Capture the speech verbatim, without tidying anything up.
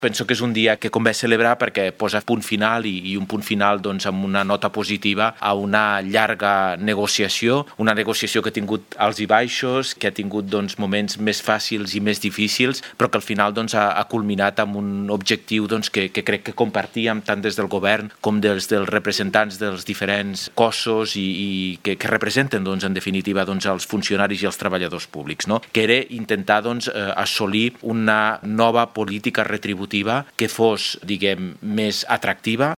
Penso que és un dia que convé celebrar perquè posa punt final i, i un punt final doncs, amb una nota positiva a una llarga negociació, una negociació que ha tingut alts i baixos, que ha tingut doncs, moments més fàcils i més difícils, però que al final doncs, ha, ha culminat amb un objectiu doncs, que, que crec que compartíem tant des del govern com des dels representants dels diferents cossos i, i que, que representen doncs, en definitiva doncs, els funcionaris i els treballadors públics, no? Que era intentar doncs, assolir una nova política retributiva que fos, diguem, més atractiva,